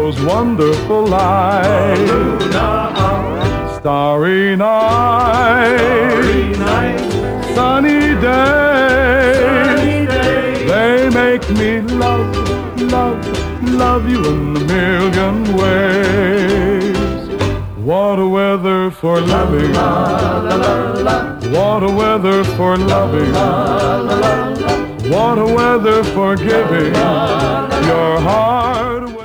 those wonderful lights. Starry night, sunny day, they make me love you in a million ways. What a weather for loving, what a weather for loving, what a weather for giving your heart away.